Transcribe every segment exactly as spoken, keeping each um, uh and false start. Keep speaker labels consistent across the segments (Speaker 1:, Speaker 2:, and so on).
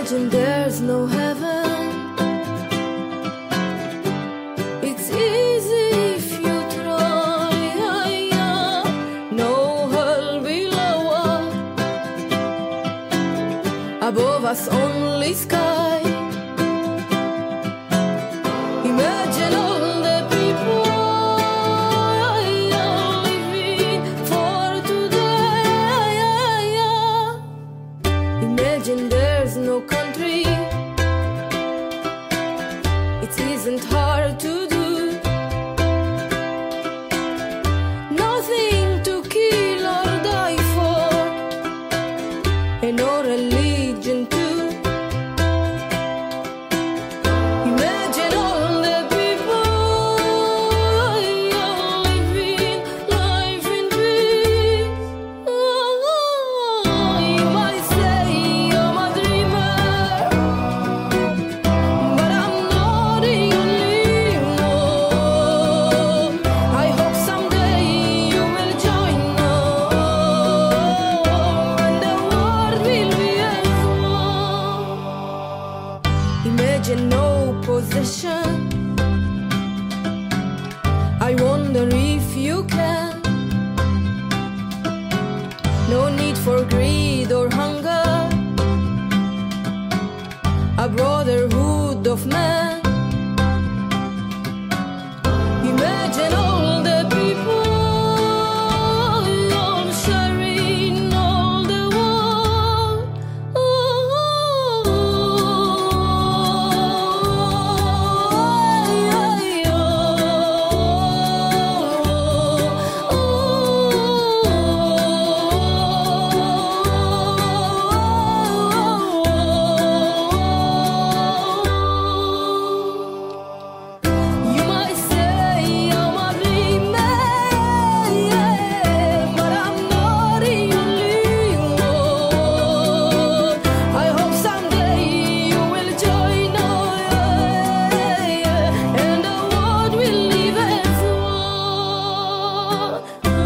Speaker 1: Imagine there's no heaven. It's easy if you try. No hell below us. Above us only sky. Imagine all the people living for today. Imagine there's no country. It isn't hard to do. Nothing to kill or die for, and no religion too. Imagine all the people living life in peace. You might say I'm a dreamer, but I'm not the only one. I hope someday you will join us, and the world will be as one. Imagine no possession. I wonder if you can. No need for greed or hunger. A brotherhood of man. Imagine all the people all sharing all the world. You might say I'm a dreamer, but I'm not the only one. I hope someday you will join us, and the world will live as one.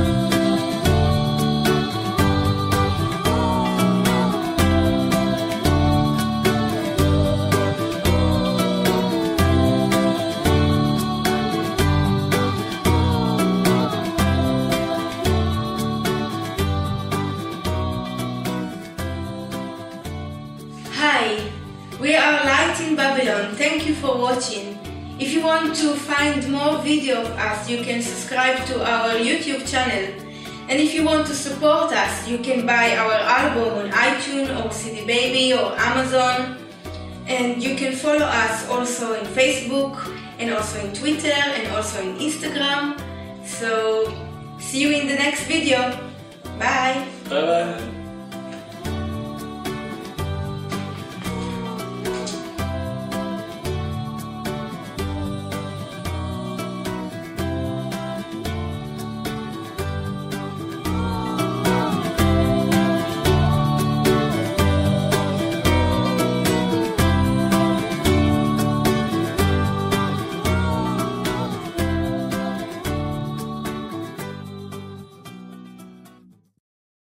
Speaker 2: Hi, we are Light in Babylon. Thank you for watching. If you want to find more videos of us, you can subscribe to our YouTube channel. And if you want to support us, you can buy our album on iTunes or C D Baby or Amazon. And you can follow us also in Facebook and also in Twitter and also in Instagram. So see you in the next video. Bye.
Speaker 3: Bye bye.